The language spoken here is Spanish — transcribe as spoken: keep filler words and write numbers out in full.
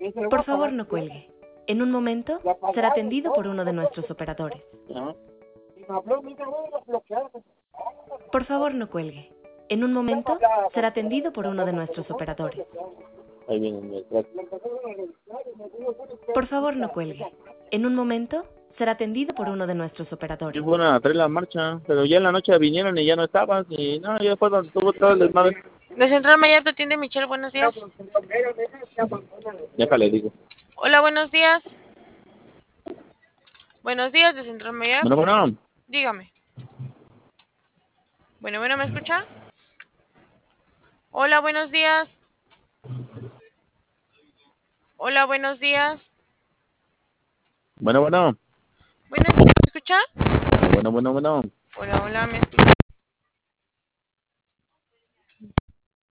Por favor, no cuelgue. En un momento será atendido por uno de nuestros operadores. Por favor, no cuelgue. En un momento será atendido por uno de nuestros operadores. Ahí viene el detrás. Por favor, no cuelgue. En un momento será atendido por uno de nuestros Sí, operadores. fueron a traer la marcha, pero ya en la noche vinieron y ya no estaban. Y no, ya fue donde tuvo todo el desmadre. De Central Mayor te atiende Michelle, buenos días. Déjale, digo. Hola, buenos días. Buenos días de Central Mayor. Bueno, bueno. Dígame. Bueno, bueno, ¿me escucha? Hola, buenos días. Hola, buenos días. Bueno, bueno. Buenos días, ¿me escucha? Bueno, bueno, bueno. Hola, hola, ¿me escucha?